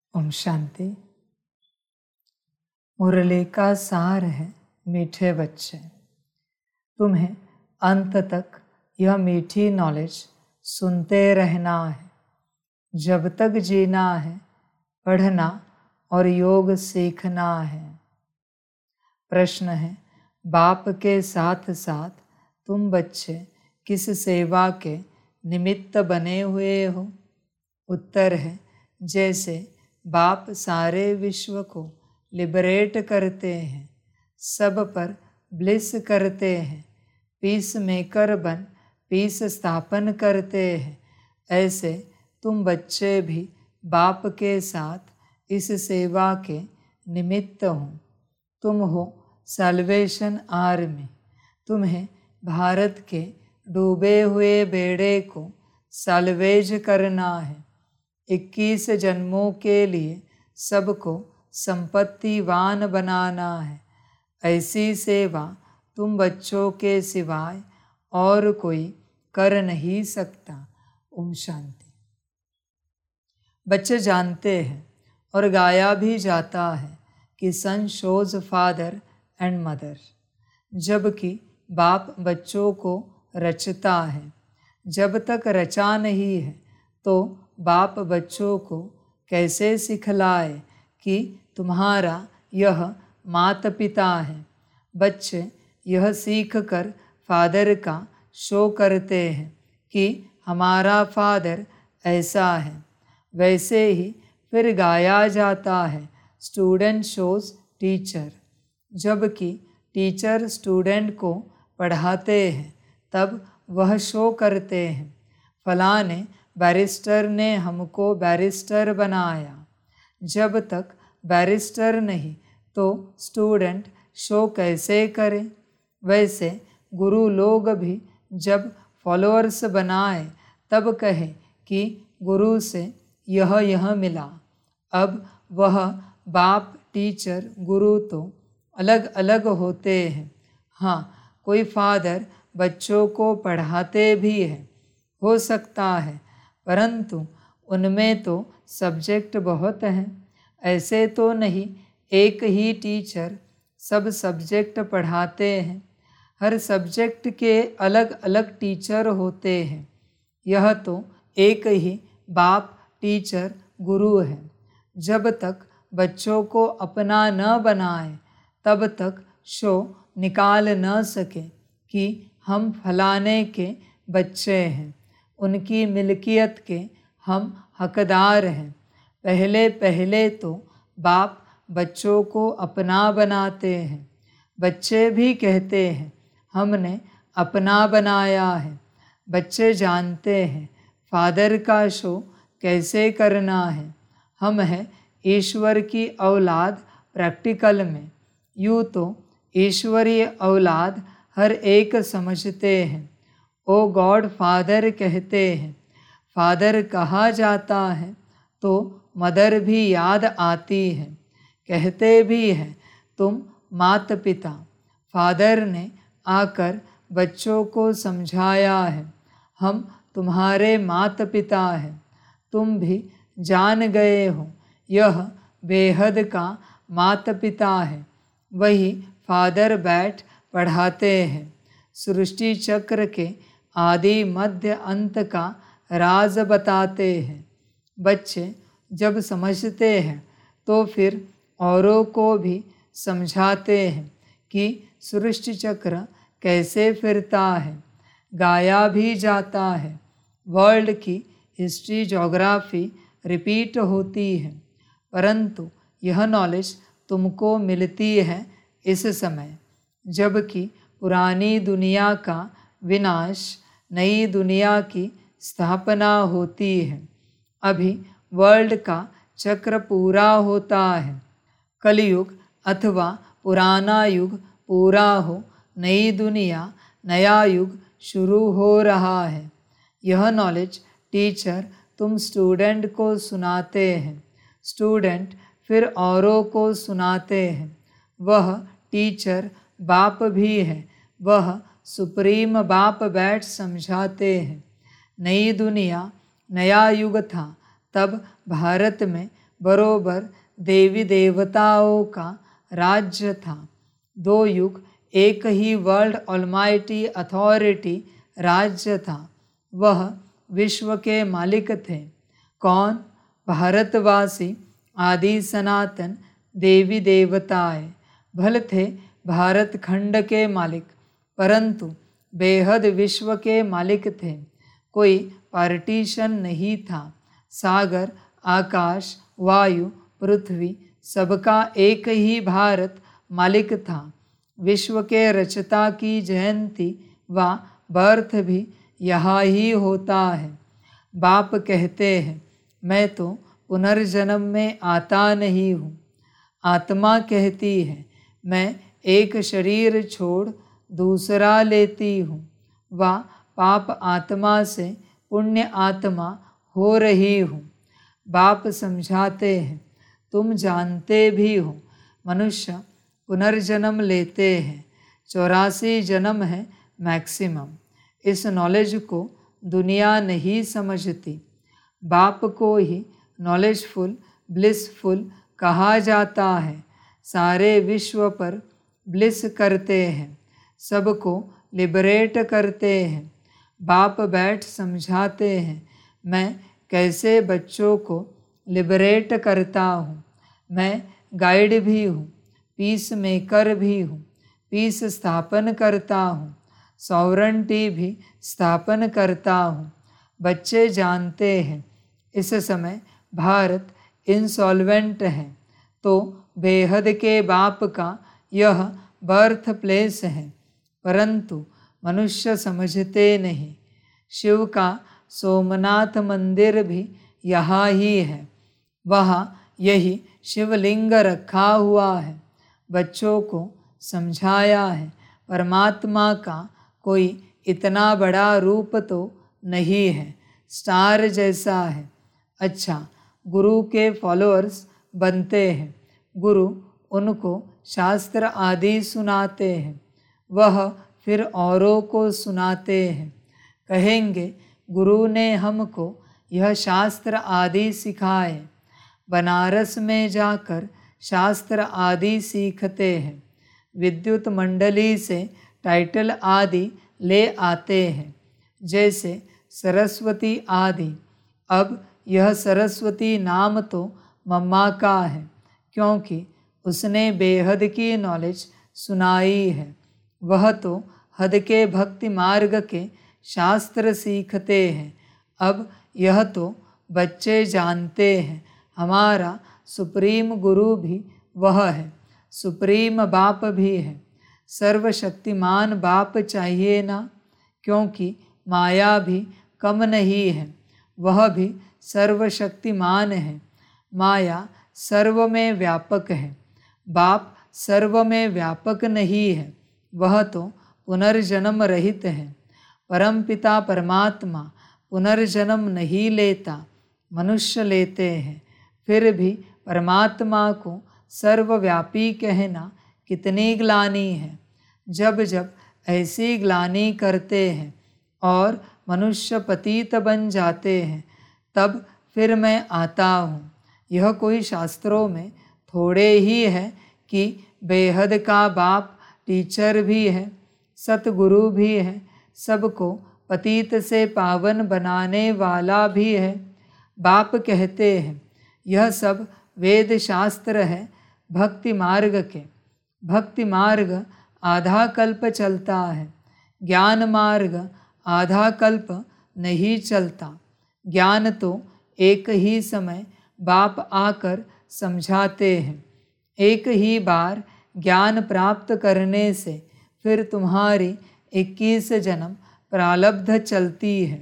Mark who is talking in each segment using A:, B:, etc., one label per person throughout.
A: ओम शांति। मुरली का सार है मीठे बच्चे, तुम्हें अंत तक यह मीठी नॉलेज सुनते रहना है। जब तक जीना है, पढ़ना और योग सीखना है। प्रश्न है, बाप के साथ साथ तुम बच्चे किस सेवा के निमित्त बने हुए हो? उत्तर है, जैसे बाप सारे विश्व को लिबरेट करते हैं, सब पर ब्लिस करते हैं, पीस मेकर बन पीस स्थापन करते हैं, ऐसे तुम बच्चे भी बाप के साथ इस सेवा के निमित्त हो। तुम हो सल्वेशन आर्मी। तुम्हें भारत के डूबे हुए बेड़े को सल्वेज करना है। 21 जन्मों के लिए सबको संपत्तिवान बनाना है। ऐसी सेवा तुम बच्चों के सिवाय और कोई कर नहीं सकता। ओम शांति। बच्चे जानते हैं और गाया भी जाता है कि son shows father and mother, जबकि बाप बच्चों को रचता है। जब तक रचा नहीं है तो बाप बच्चों को कैसे सिखलाए कि तुम्हारा यह माता पिता है। बच्चे यह सीख कर फादर का शो करते हैं कि हमारा फादर ऐसा है। वैसे ही फिर गाया जाता है स्टूडेंट शोज टीचर। जबकि टीचर स्टूडेंट को पढ़ाते हैं तब वह शो करते हैं, फलाने बैरिस्टर ने हमको बैरिस्टर बनाया। जब तक बैरिस्टर नहीं तो स्टूडेंट शो कैसे करे? वैसे गुरु लोग भी जब फॉलोअर्स बनाए तब कहे कि गुरु से यह मिला। अब वह बाप टीचर गुरु तो अलग अलग होते हैं। हाँ, कोई फादर बच्चों को पढ़ाते भी हैं, हो सकता है, परंतु उनमें तो सब्जेक्ट बहुत हैं। ऐसे तो नहीं एक ही टीचर सब सब्जेक्ट पढ़ाते हैं। हर सब्जेक्ट के अलग अलग टीचर होते हैं। यह तो एक ही बाप टीचर गुरु है। जब तक बच्चों को अपना न बनाए तब तक शो निकाल न सके कि हम फलाने के बच्चे हैं, उनकी मिल्कियत के हम हकदार हैं। पहले पहले तो बाप बच्चों को अपना बनाते हैं। बच्चे भी कहते हैं हमने अपना बनाया है। बच्चे जानते हैं फादर का शो कैसे करना है। हम हैं ईश्वर की औलाद प्रैक्टिकल में। यूँ तो ईश्वरीय औलाद हर एक समझते हैं। ओ गॉड फादर कहते हैं। फादर कहा जाता है तो मदर भी याद आती है। कहते भी हैं तुम माता पिता। फादर ने आकर बच्चों को समझाया है हम तुम्हारे माता पिता हैं। तुम भी जान गए हो यह बेहद का माता पिता है। वही फादर बैठ पढ़ाते हैं। सृष्टि चक्र के आदि मध्य अंत का राज बताते हैं। बच्चे जब समझते हैं तो फिर औरों को भी समझाते हैं कि सृष्टि चक्र कैसे फिरता है। गाया भी जाता है वर्ल्ड की हिस्ट्री ज्योग्राफी रिपीट होती है, परंतु यह नॉलेज तुमको मिलती है इस समय, जबकि पुरानी दुनिया का विनाश, नई दुनिया की स्थापना होती है। अभी वर्ल्ड का चक्र पूरा होता है। कलयुग अथवा पुराना युग पूरा हो, नई दुनिया, नया युग शुरू हो रहा है। यह नॉलेज टीचर तुम स्टूडेंट को सुनाते हैं। स्टूडेंट फिर औरों को सुनाते हैं। वह टीचर बाप भी है। वह सुप्रीम बाप बैठ समझाते हैं। नई दुनिया, नया युग था तब भारत में बरोबर देवी देवताओं का राज्य था। 2 युग एक ही वर्ल्ड ऑलमाइटी अथॉरिटी राज्य था। वह विश्व के मालिक थे। कौन? भारतवासी आदि सनातन देवी देवताएं भले थे भारत खंड के मालिक, परंतु बेहद विश्व के मालिक थे। कोई पार्टीशन नहीं था। सागर, आकाश, वायु, पृथ्वी सबका एक ही भारत मालिक था। विश्व के रचता की जयंती व बर्थ भी यहाँ ही होता है। बाप कहते हैं मैं तो पुनर्जन्म में आता नहीं हूँ। आत्मा कहती है मैं एक शरीर छोड़ दूसरा लेती हूँ व पाप आत्मा से पुण्य आत्मा हो रही हूँ। बाप समझाते हैं तुम जानते भी हो मनुष्य पुनर्जन्म लेते हैं। 84 जन्म है मैक्सिमम। इस नॉलेज को दुनिया नहीं समझती। बाप को ही नॉलेजफुल ब्लिसफुल कहा जाता है। सारे विश्व पर ब्लिस करते हैं, सबको लिबरेट करते हैं। बाप बैठ समझाते हैं मैं कैसे बच्चों को लिबरेट करता हूँ। मैं गाइड भी हूँ, पीस मेकर भी हूँ, पीस स्थापन करता हूँ, सॉवरेंटी भी स्थापन करता हूँ। बच्चे जानते हैं इस समय भारत इंसॉल्वेंट है, तो बेहद के बाप का यह बर्थ प्लेस है, परंतु मनुष्य समझते नहीं। शिव का सोमनाथ मंदिर भी यहाँ ही है, वहाँ यही शिवलिंग रखा हुआ है। बच्चों को समझाया है परमात्मा का कोई इतना बड़ा रूप तो नहीं है, स्टार जैसा है। अच्छा, गुरु के फॉलोअर्स बनते हैं। गुरु उनको शास्त्र आदि सुनाते हैं, वह फिर औरों को सुनाते हैं। कहेंगे गुरु ने हमको यह शास्त्र आदि सिखाए। बनारस में जाकर शास्त्र आदि सीखते हैं। विद्युत मंडली से टाइटल आदि ले आते हैं, जैसे सरस्वती आदि। अब यह सरस्वती नाम तो मम्मा का है, क्योंकि उसने बेहद की नॉलेज सुनाई है। वह तो हद के भक्ति मार्ग के शास्त्र सीखते हैं। अब यह तो बच्चे जानते हैं हमारा सुप्रीम गुरु भी वह है, सुप्रीम बाप भी है। सर्वशक्तिमान बाप चाहिए ना, क्योंकि माया भी कम नहीं है, वह भी सर्वशक्तिमान है। माया सर्व में व्यापक है, बाप सर्व में व्यापक नहीं है, वह तो पुनर्जन्म रहित है। परमपिता परमात्मा पुनर्जन्म नहीं लेता, मनुष्य लेते हैं। फिर भी परमात्मा को सर्वव्यापी कहना कितनी ग्लानि है। जब जब ऐसी ग्लानि करते हैं और मनुष्य पतित बन जाते हैं, तब फिर मैं आता हूँ। यह कोई शास्त्रों में थोड़े ही है कि बेहद का बाप टीचर भी है, सतगुरु भी है, सबको पतित से पावन बनाने वाला भी है। बाप कहते हैं यह सब वेद शास्त्र है भक्ति मार्ग के। भक्ति मार्ग आधा कल्प चलता है, ज्ञान मार्ग आधा कल्प नहीं चलता। ज्ञान तो एक ही समय बाप आकर समझाते हैं। एक ही बार ज्ञान प्राप्त करने से फिर तुम्हारी 21 जन्म प्रारब्ध चलती है।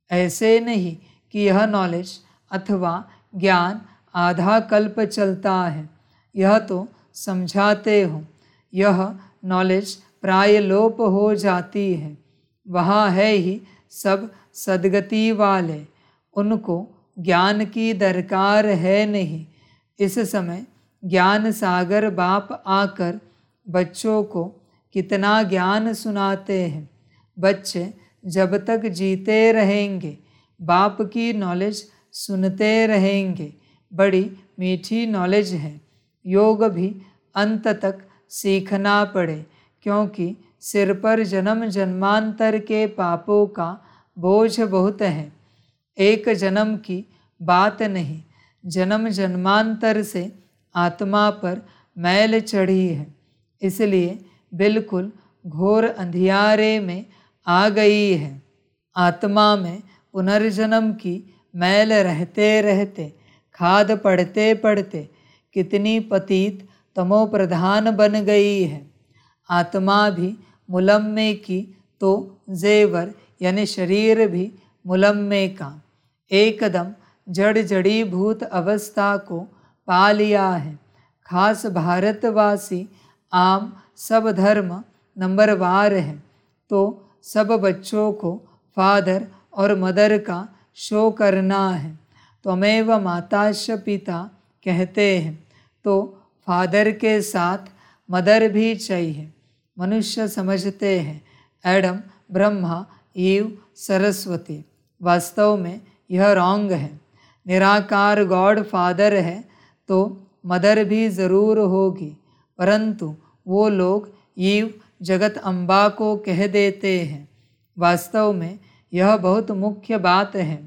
A: ऐसे नहीं कि यह नॉलेज अथवा ज्ञान आधा कल्प चलता है। यह तो समझाते हो यह नॉलेज प्राय लोप हो जाती है। वहाँ है ही सब सद्गति वाले, उनको ज्ञान की दरकार है नहीं। इस समय ज्ञान सागर बाप आकर बच्चों को कितना ज्ञान सुनाते हैं। बच्चे जब तक जीते रहेंगे बाप की नॉलेज सुनते रहेंगे, बड़ी मीठी नॉलेज है। योग भी अंत तक सीखना पड़े, क्योंकि सिर पर जन्म जन्मांतर के पापों का बोझ बहुत है। एक जन्म की बात नहीं, जन्म जन्मांतर से आत्मा पर मैल चढ़ी है, इसलिए बिल्कुल घोर अंधियारे में आ गई है। आत्मा में पुनर्जन्म की मैल रहते रहते, खाद पड़ते पड़ते कितनी पतित तमो प्रधान बन गई है। आत्मा भी मुलम्मे की तो जेवर यानी शरीर भी मुलम्मे का एकदम जड़ जड़ीभूत अवस्था को पा लिया है। खास भारतवासी आम सब धर्म नंबरवार है, तो सब बच्चों को फादर और मदर का शो करना है। त्वमेव माताश्च पिता कहते हैं, तो फादर के साथ मदर भी चाहिए। मनुष्य समझते हैं एडम, ब्रह्मा, ईव, सरस्वती। वास्तव में यह रॉन्ग है। निराकार गॉड फादर है तो मदर भी ज़रूर होगी, परंतु वो लोग ईव जगत अम्बा को कह देते हैं। वास्तव में यह बहुत मुख्य बात है।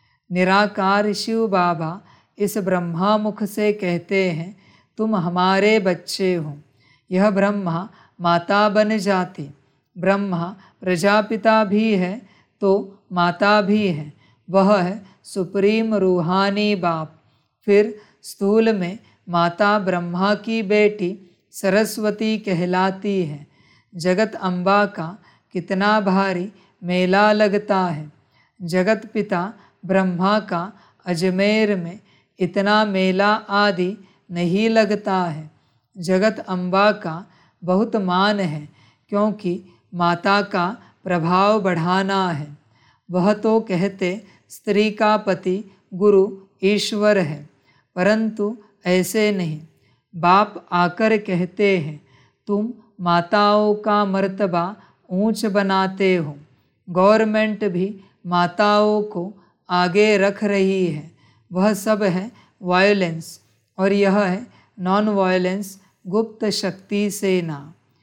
A: निराकार शिव बाबा इस ब्रह्मा मुख से कहते हैं, तुम हमारे बच्चे हो। यह ब्रह्मा माता बन जाती। ब्रह्मा प्रजापिता भी है तो माता भी है, वह है सुप्रीम रूहानी बाप। फिर स्थूल में माता ब्रह्मा की बेटी सरस्वती कहलाती है। जगत अम्बा का कितना भारी मेला लगता है। जगत पिता ब्रह्मा का अजमेर में इतना मेला आदि नहीं लगता है। जगत अम्बा का बहुत मान है, क्योंकि माता का प्रभाव बढ़ाना है। वह तो कहते स्त्री का पति गुरु ईश्वर है, परंतु ऐसे नहीं। बाप आकर कहते हैं, तुम माताओं का मर्तबा ऊंच बनाते हो। गवर्नमेंट भी माताओं को आगे रख रही है। वह सब है वायलेंस, और यह है नॉन वायलेंस गुप्त शक्ति सेना।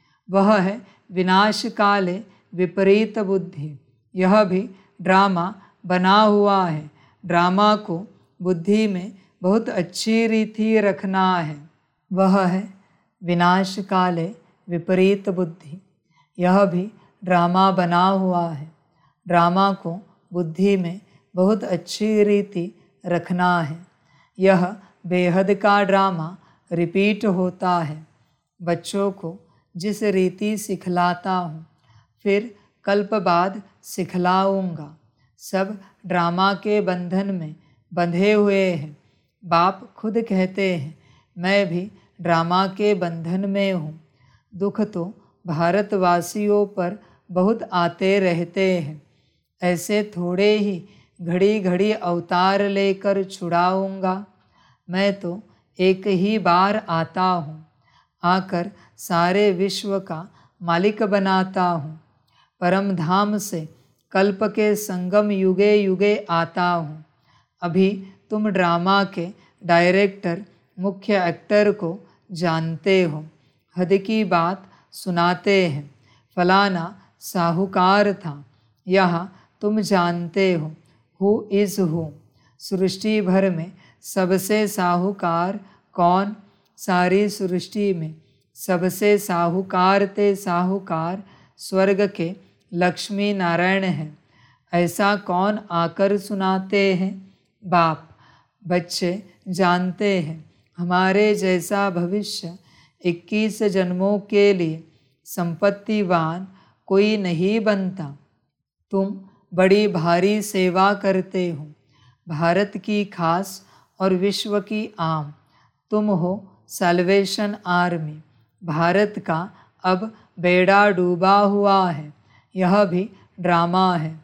A: वह है विनाश काले विपरीत बुद्धि। यह भी ड्रामा बना हुआ है। ड्रामा को बुद्धि में बहुत अच्छी रीति रखना है। वह है विनाश काले विपरीत बुद्धि। यह भी ड्रामा बना हुआ है। ड्रामा को बुद्धि में बहुत अच्छी रीति रखना है। यह बेहद का ड्रामा रिपीट होता है। बच्चों को जिस रीति सिखलाता हूँ, फिर कल्प बाद सिखलाऊँगा। सब ड्रामा के बंधन में बंधे हुए हैं। बाप खुद कहते हैं, मैं भी ड्रामा के बंधन में हूँ। दुख तो भारतवासियों पर बहुत आते रहते हैं। ऐसे थोड़े ही घड़ी घड़ी अवतार लेकर छुड़ाऊँगा। मैं तो एक ही बार आता हूँ, आकर सारे विश्व का मालिक बनाता हूँ। परम धाम से कल्प के संगम युगे युगे आता हूँ। अभी तुम ड्रामा के डायरेक्टर मुख्य एक्टर को जानते हो। हद की बात सुनाते हैं, फलाना साहूकार था। यहाँ तुम जानते हो हु इज़ हु। सृष्टि भर में सबसे साहूकार कौन? सारी सृष्टि में सबसे साहूकार ते साहूकार स्वर्ग के लक्ष्मी नारायण हैं। ऐसा कौन आकर सुनाते हैं? बाप। बच्चे जानते हैं हमारे जैसा भविष्य 21 जन्मों के लिए संपत्तिवान कोई नहीं बनता। तुम बड़ी भारी सेवा करते हो, भारत की खास और विश्व की आम। तुम हो सल्वेशन आर्मी। भारत का अब बेड़ा डूबा हुआ है। यह भी ड्रामा है,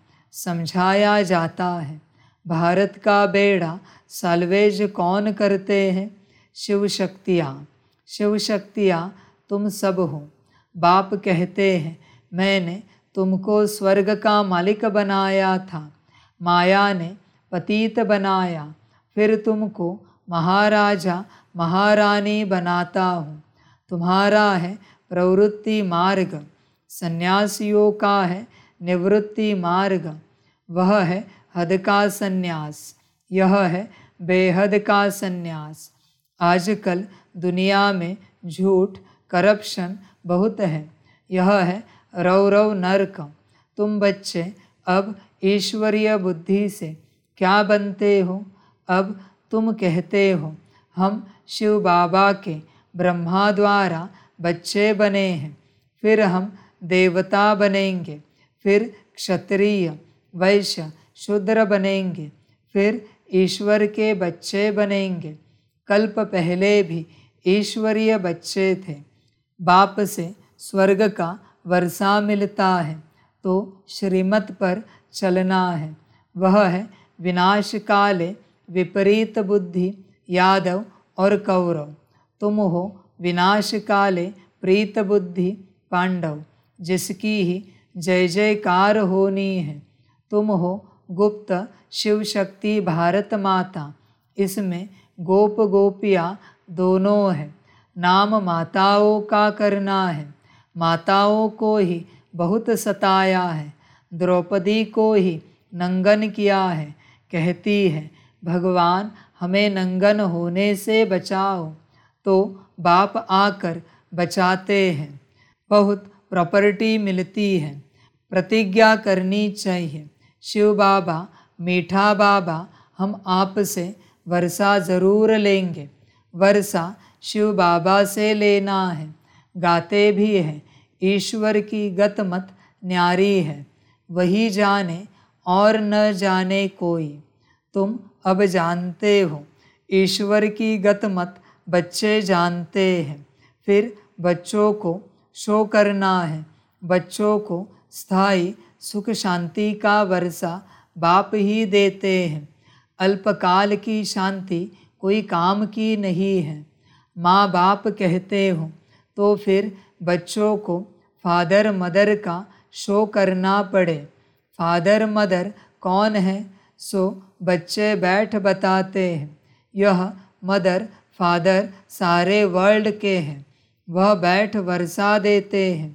A: समझाया जाता है। भारत का बेड़ा साल्वेज कौन करते हैं? शिव शक्तियाँ। शिव शक्तियाँ तुम सब हो। बाप कहते हैं, मैंने तुमको स्वर्ग का मालिक बनाया था। माया ने पतित बनाया, फिर तुमको महाराजा महारानी बनाता हूँ। तुम्हारा है प्रवृत्ति मार्ग, सन्यासियों का है निवृत्ति मार्ग। वह है हद का सन्यास, यह है बेहद का सन्यास। आजकल दुनिया में झूठ करप्शन बहुत है, यह है रौरव नरक। तुम बच्चे अब ईश्वरीय बुद्धि से क्या बनते हो? अब तुम कहते हो हम शिव बाबा के ब्रह्मा द्वारा बच्चे बने हैं, फिर हम देवता बनेंगे, फिर क्षत्रिय वैश्य शूद्र बनेंगे, फिर ईश्वर के बच्चे बनेंगे। कल्प पहले भी ईश्वरीय बच्चे थे। बाप से स्वर्ग का वर्षा मिलता है तो श्रीमत पर चलना है। वह है विनाश काले विपरीत बुद्धि यादव और कौरव। तुम हो विनाश काले प्रीत बुद्धि पांडव, जिसकी ही जय जयकार होनी है। तुम हो गुप्त शिव शक्ति भारत माता, इसमें गोप गोपियाँ दोनों है। नाम माताओं का करना है, माताओं को ही बहुत सताया है, द्रौपदी को ही नंगन किया है। कहती है भगवान हमें नंगन होने से बचाओ, तो बाप आकर बचाते हैं। बहुत प्रॉपर्टी मिलती है, प्रतिज्ञा करनी चाहिए। शिव बाबा मीठा बाबा हम आपसे वर्षा ज़रूर लेंगे। वर्षा शिव बाबा से लेना है। गाते भी हैं ईश्वर की गत मत न्यारी है, वही जाने और न जाने कोई। तुम अब जानते हो ईश्वर की गत मत बच्चे जानते हैं। फिर बच्चों को शो करना है। बच्चों को स्थायी सुख शांति का वर्षा बाप ही देते हैं। अल्पकाल की शांति कोई काम की नहीं है। माँ बाप कहते हो तो फिर बच्चों को फादर मदर का शो करना पड़े। फादर मदर कौन है सो बच्चे बैठ बताते हैं। यह मदर फादर सारे वर्ल्ड के हैं, वह बैठ वर्षा देते हैं।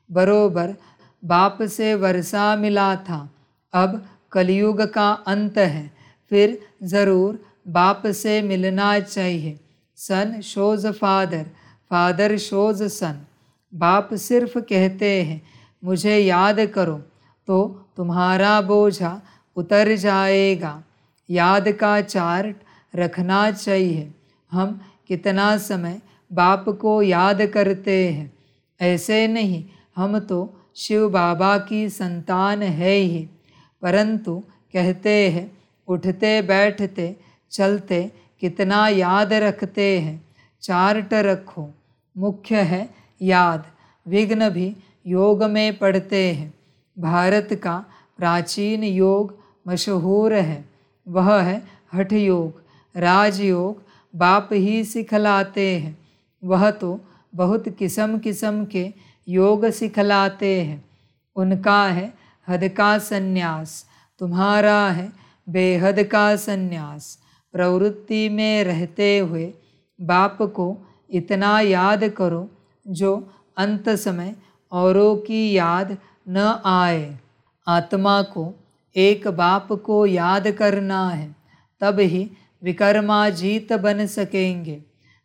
A: बरोबर बाप से वर्षा मिला था। अब कलयुग का अंत है, फिर ज़रूर बाप से मिलना चाहिए। Son shows father, father shows son. बाप सिर्फ कहते हैं मुझे याद करो तो तुम्हारा बोझा उतर जाएगा। याद का चार्ट रखना चाहिए। हम कितना समय बाप को याद करते हैं। ऐसे नहीं हम तो शिव बाबा की संतान है ही, परंतु कहते हैं उठते बैठते चलते कितना याद रखते हैं। चार्ट रखो, मुख्य है याद। विघ्न भी योग में पढ़ते हैं। भारत का प्राचीन योग मशहूर है, वह है हठ योग। राजयोग बाप ही सिखलाते हैं। वह तो बहुत किस्म किस्म के योग सिखलाते हैं। उनका है हद का सन्यास, तुम्हारा है बेहद का सन्यास। प्रवृत्ति में रहते हुए बाप को इतना याद करो जो अंत समय औरों की याद न आए। आत्मा को एक बाप को याद करना है, तब ही विकर्माजीत बन सकेंगे।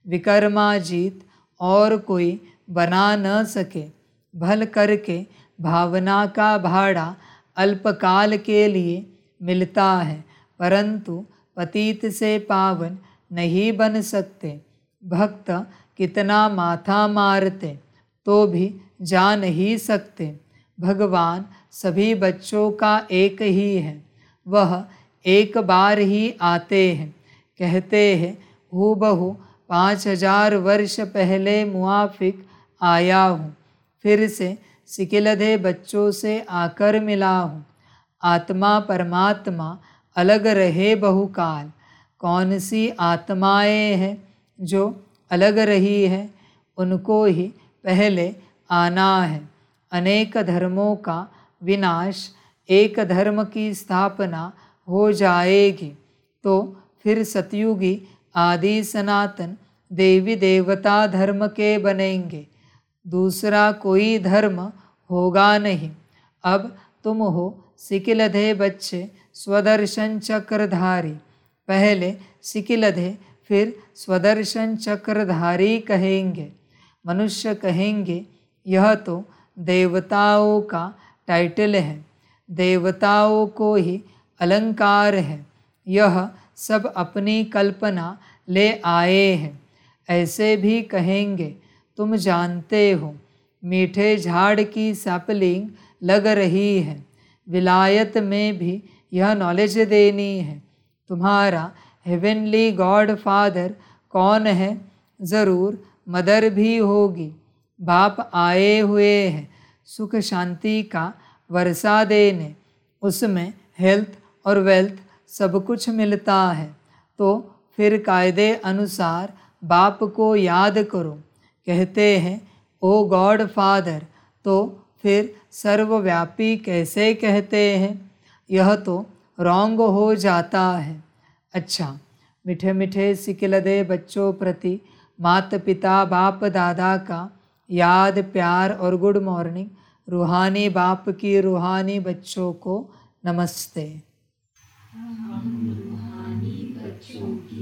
A: विकर्माजीत और कोई बना न सके। भल करके भावना का भाड़ा अल्पकाल के लिए मिलता है, परंतु पतित से पावन नहीं बन सकते। भक्त कितना माथा मारते तो भी जा नहीं सकते। भगवान सभी बच्चों का एक ही है, वह एक बार ही आते हैं। कहते हैं हूबहू 5000 वर्ष पहले मुआफिक आया हूँ, फिर से सिकिलधे बच्चों से आकर मिला हूँ। आत्मा परमात्मा अलग रहे बहुकाल। कौन सी आत्माएं हैं जो अलग रही है? उनको ही पहले आना है। अनेक धर्मों का विनाश, एक धर्म की स्थापना हो जाएगी, तो फिर सतयुगी आदि सनातन देवी देवता धर्म के बनेंगे, दूसरा कोई धर्म होगा नहीं। अब तुम हो सिकिलधे बच्चे स्वदर्शन चक्रधारी। पहले सिकिलधे फिर स्वदर्शन चक्रधारी कहेंगे। मनुष्य कहेंगे यह तो देवताओं का टाइटल है, देवताओं को ही अलंकार है, यह सब अपनी कल्पना ले आए हैं। ऐसे भी कहेंगे तुम जानते हो मीठे झाड़ की सैपलिंग लग रही है, विलायत में भी यह नॉलेज देनी है। तुम्हारा हेवनली गॉड फादर कौन है? ज़रूर मदर भी होगी। बाप आए हुए हैं सुख शांति का वर्षा देने, उसमें हेल्थ और वेल्थ सब कुछ मिलता है। तो फिर कायदे अनुसार बाप को याद करो। कहते हैं ओ गॉड फादर, तो फिर सर्वव्यापी कैसे कहते हैं? यह तो रॉन्ग हो जाता है। अच्छा, मीठे मीठे सिकिलधे बच्चों प्रति माता पिता बाप दादा का याद प्यार और गुड मॉर्निंग। रूहानी बाप की रूहानी बच्चों को नमस्ते।
B: हम रूहानी बच्चों की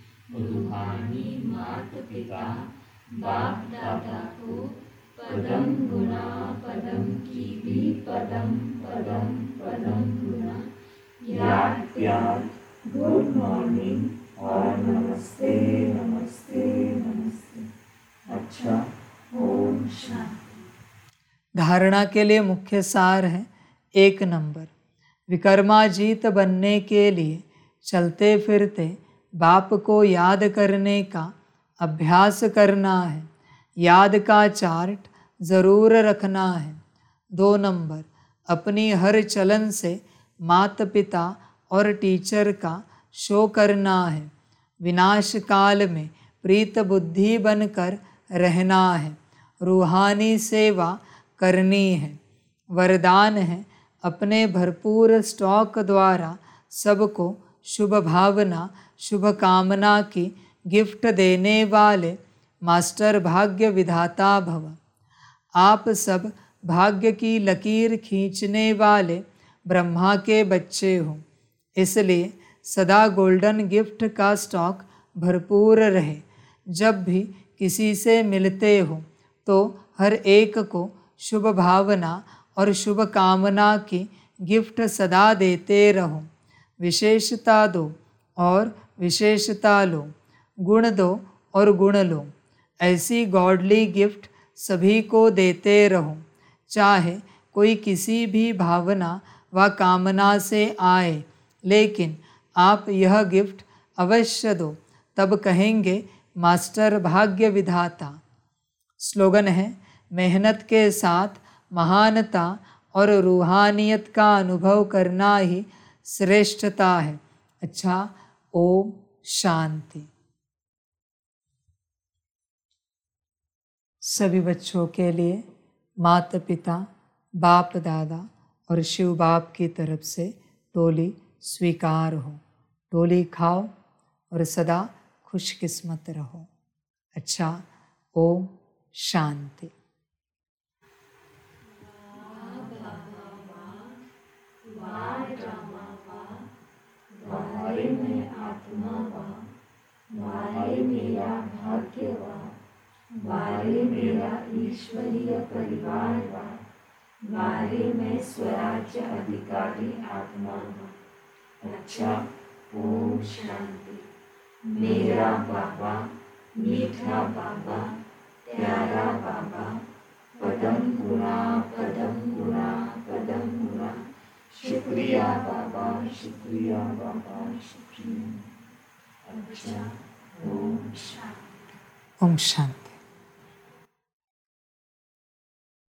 B: रूहानी माता पिता बाप दादा को पदम गुणा पदम की भी पदम पदम पदम गुणा याद प्यार गुड मॉर्निंग और नमस्ते नमस्ते नमस्ते। अच्छा, ओम शांति।
A: धारणा के लिए मुख्य सार है। 1 नंबर, विकर्माजीत बनने के लिए चलते फिरते बाप को याद करने का अभ्यास करना है। याद का चार्ट ज़रूर रखना है। 2 नंबर, अपनी हर चलन से माता पिता और टीचर का शो करना है। विनाश काल में प्रीत बुद्धि बनकर रहना है। रूहानी सेवा करनी है। वरदान है अपने भरपूर स्टॉक द्वारा सबको शुभ भावना शुभ कामना की गिफ्ट देने वाले मास्टर भाग्य विधाता भव। आप सब भाग्य की लकीर खींचने वाले ब्रह्मा के बच्चे हो, इसलिए सदा गोल्डन गिफ्ट का स्टॉक भरपूर रहे। जब भी किसी से मिलते हो तो हर एक को शुभ भावना और शुभ कामना की गिफ्ट सदा देते रहो। विशेषता दो और विशेषता लो, गुण दो और गुण लो। ऐसी गॉडली गिफ्ट सभी को देते रहो। चाहे कोई किसी भी भावना व कामना से आए, लेकिन आप यह गिफ्ट अवश्य दो, तब कहेंगे मास्टर भाग्य विधाता। स्लोगन है, मेहनत के साथ महानता और रूहानियत का अनुभव करना ही श्रेष्ठता है। अच्छा, ओम शांति। सभी बच्चों के लिए माता पिता बाप दादा और शिव बाप की तरफ से टोली स्वीकार हो। टोली खाओ और सदा खुशकिस्मत रहो। अच्छा, ओम शांति।
B: वाहे में आत्मा वाह, वाहे मेरा भाग्य वाह, वाहे मेरा ईश्वरीय परिवार वाह, वाहे में स्वराज्य अधिकारी आत्मा वाह। अच्छा, ओम शांति। मेरा बाबा, मीठा बाबा, प्यारा बाबा, पदम गुणा पदम गुणा पदम गुणा। शुक्रिया बाबा, शुक्रिया बाबा, शुक्रिया। अच्छा, ओम शांति।
A: ओम शांति।